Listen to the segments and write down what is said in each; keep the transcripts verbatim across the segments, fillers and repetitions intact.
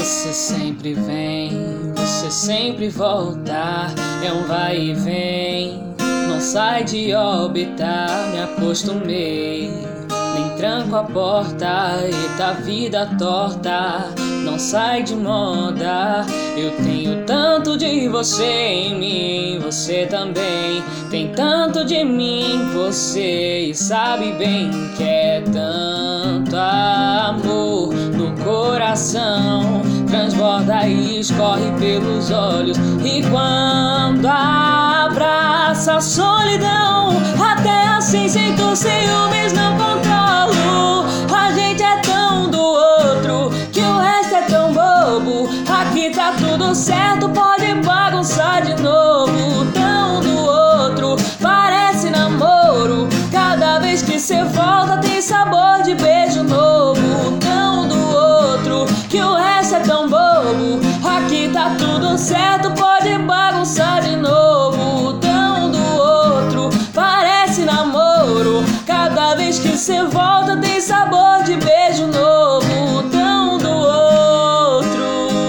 Você sempre vem, você sempre volta, é um vai e vem, não sai de órbita. Me acostumei, nem tranco a porta, eita vida torta, não sai de moda. Eu tenho tanto de você em mim, você também tem tanto de mim, você, e sabe bem que é tanto amor no coração, transborda e escorre pelos olhos. E quando abraça a solidão, até assim sinto ciúmes, não controlo. A gente é tão do outro que o resto é tão bobo. Aqui tá tudo certo, pode bagunçar de novo. Tão do outro, parece namoro, cada vez que cê volta tem sabor de beijo novo. Tão do outro que o resto é tão bobo. Aqui tá tudo certo, pode bagunçar de novo. Tão do outro, parece namoro, cada vez que cê volta tem sabor de beijo novo. Tão do outro,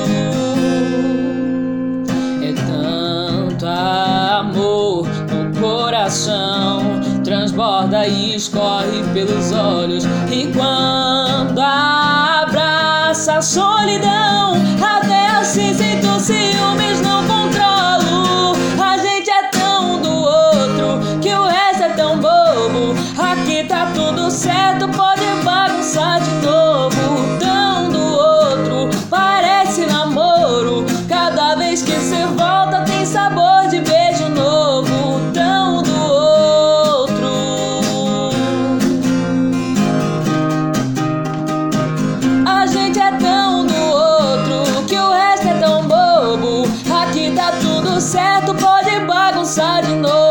é tanto amor no coração, transborda e escorre pelos olhos. E quando abraça a solidão, até assim sinto ciúmes, não controlo. A gente é tão do outro que o resto é tão bobo. Aqui tá tudo certo, pode bagunçar de novo. Tão do outro, parece namoro, cada vez que cê volta tem sabor de beijo novo. Tão do outro, a gente é tão do outro que o resto é tão bobo. Aqui tá tudo certo, pode bagunçar de novo.